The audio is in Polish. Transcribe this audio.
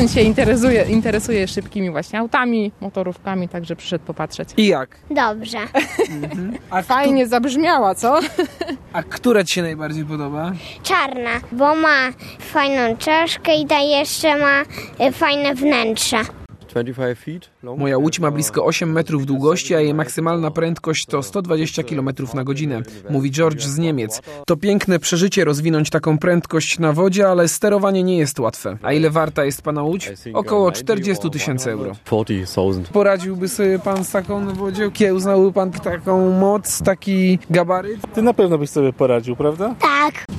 Syn się interesuje szybkimi właśnie autami, motorówkami, także przyszedł popatrzeć. I jak? Dobrze. A Fajnie zabrzmiała, co? A która ci się najbardziej podoba? Czarna, bo ma fajną czaszkę i ta jeszcze ma fajne wnętrze. 25 feet long. Moja łódź ma blisko 8 metrów długości, a jej maksymalna prędkość to 120 km na godzinę, mówi George z Niemiec. To piękne przeżycie rozwinąć taką prędkość na wodzie, ale sterowanie nie jest łatwe. A ile warta jest pana łódź? Około 40 000 euro. 40,000. Poradziłby sobie pan z taką na wodzie? Uznałby pan taką moc, taki gabaryt? Ty na pewno byś sobie poradził, prawda? Tak.